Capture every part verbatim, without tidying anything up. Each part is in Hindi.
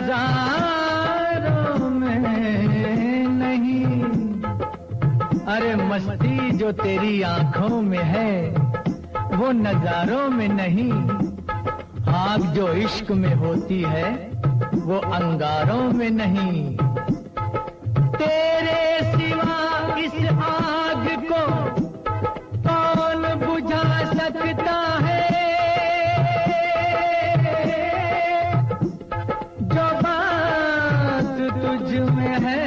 नजारों में नहीं, अरे मस्ती जो तेरी आंखों में है वो नजारों में नहीं, आग जो इश्क में होती है वो अंगारों में नहीं। तेरे सिवा इस आग को कौन बुझा सकता है, जो बात तुझ में है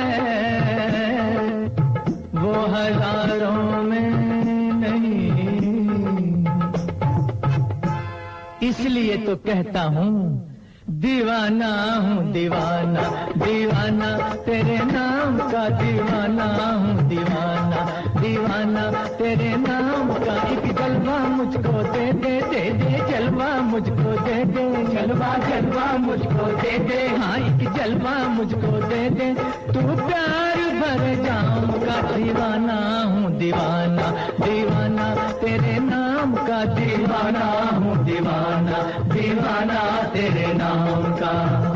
वो हजारों में नहीं। इसलिए तो कहता हूँ दीवाना हूँ दीवाना, दीवाना तेरे नाम का दीवाना हूँ दीवाना, दीवाना तेरे नाम का। एक जलवा मुझको दे दे दे दे जलवा मुझको दे दे, जलवा जलवा मुझको दे दे, हाँ एक जलवा मुझको दे दे। तू प्यार भर जाऊंगा, दीवाना हूँ दीवाना, दीवाना तेरे नाम का दीवाना हूँ दीवाना, दीवाना तेरे नाम का।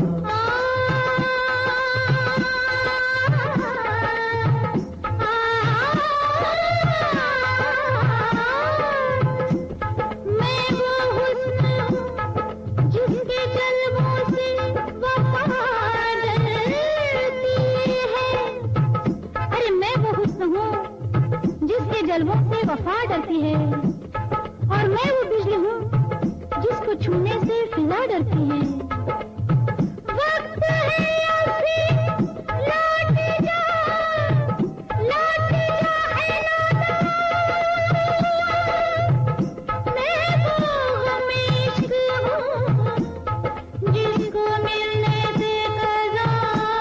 जलवों से वफा डरती है, और मैं वो बिजली हूँ जिसको छूने से फिजा डरती है। वक्त है अभी लौट जा, लौट जा है नादा, मैं वो हमेशा हूँ जिसको मिलने से कज़ा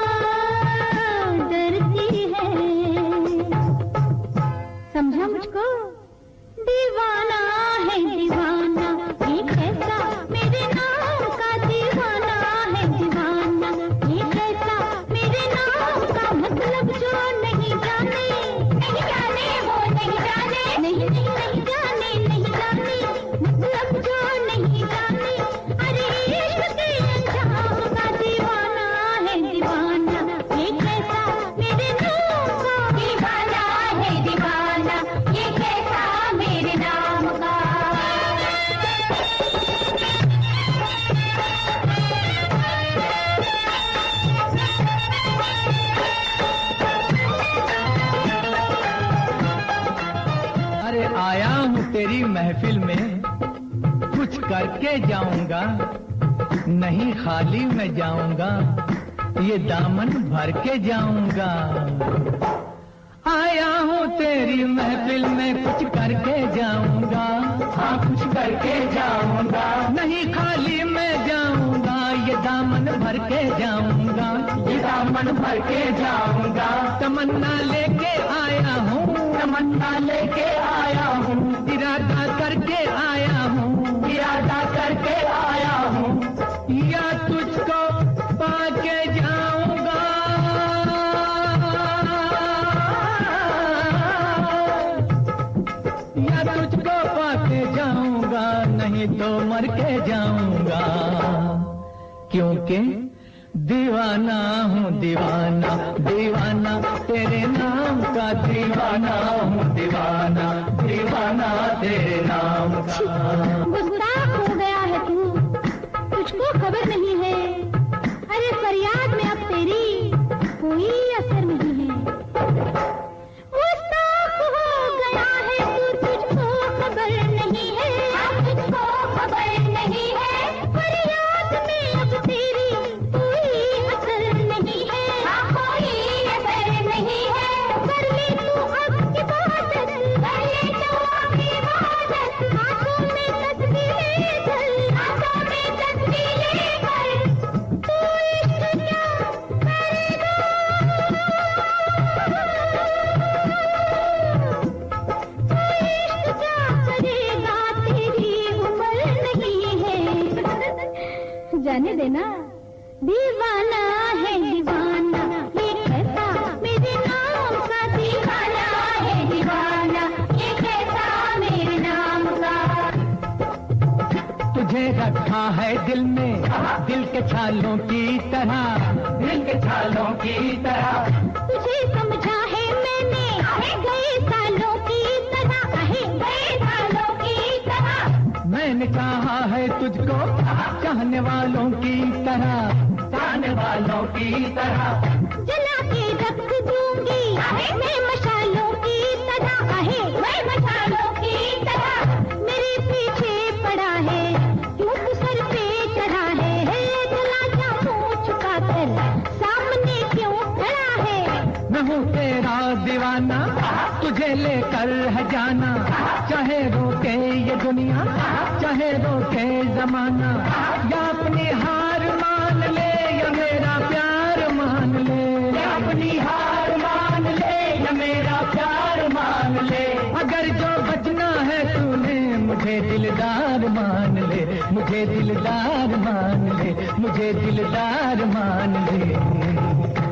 डरती है। समझा मुझको? दीवाना है दीवाना, एक ऐसा मेरे नाम का दीवाना है दीवाना, एक ऐसा मेरे नाम का। मतलब जो नहीं जाने, नहीं जाने वो नहीं जाने, नहीं नहीं नहीं जाने नहीं जाने, मतलब जो नहीं जाने। अरे इश्क के अंजाम का दीवाना है दीवाना, एक ऐसा मेरे नाम का दीवाना है दीवाना, ये कैसा मेरे नाम का। अरे आया हूँ तेरी महफिल में, कुछ करके जाऊंगा, नहीं खाली मैं जाऊंगा, ये दामन भर के जाऊंगा। आया हूँ तेरी महफिल में, कुछ करके जाऊंगा, हाँ कुछ करके जाऊंगा, नहीं खाली मैं जाऊंगा, ये दामन भर के जाऊंगा, ये दामन भर के जाऊंगा। तमन्ना लेके आया हूँ, तमन्ना लेके आया हूँ, इरादा करके आया हूँ, इरादा करके आया हूँ, या तुझको पाके जाऊंगा, या तुझको पाके जाऊंगा, नहीं तो मर के जाऊंगा। क्योंकि दीवाना हूँ दीवाना, दीवाना तेरे नाम का दीवाना हूँ दीवाना, दीवाना तेरे नाम का। गुस्ताख हो गया है तू, तुझको खबर नहीं है, अरे फरियाद में अब तेरी कोई असर नहीं है। गुस्ताख हो गया है तू, तुझको खबर नहीं है, तुझको खबर नहीं है, फरियाद में अब तेरी कोई असर नहीं है, कोई असर नहीं है। कर ले तू अब इबादत, कर ले तू अब इबादत, हाथों में तस्बीहें धर, हाथों में तस्बीहें धर। तू इश्क क्या करेगा, तू इश्क क्या करेगा, तेरी उम्र नहीं है। जाने देना, दीवाना है दीवाना, ये कैसा मेरे नाम का दीवाना है दीवाना, ये कैसा मेरे नाम का। तुझे रखा है दिल में, दिल के छालों की तरह, दिल के छालों की तरह। तुझे समझा है मैंने गए सालों की तरह, गए सालों की तरह। मैंने चाहा है तुझको चाहने वालों की तरह, चाहने वालों की तरह। जला के रख दूंगी मैं मशालों की तरह, मैं मशालों की तरह। मेरे पीछे पड़ा है धूप सर पे चढ़ा है, जला जा मुँह छुपा कर सामने क्यों खड़ा है। मैं हूँ तेरा दीवाना, तुझे लेकर है जाना, चाहे रोके ये दुनिया, चाहे रोके जमाना। या अपनी हार मान ले या मेरा प्यार मान ले, या अपनी हार मान ले या मेरा प्यार मान ले। अगर जो बचना है तूने मुझे दिलदार मान ले, मुझे दिलदार मान ले, मुझे दिलदार मान ले।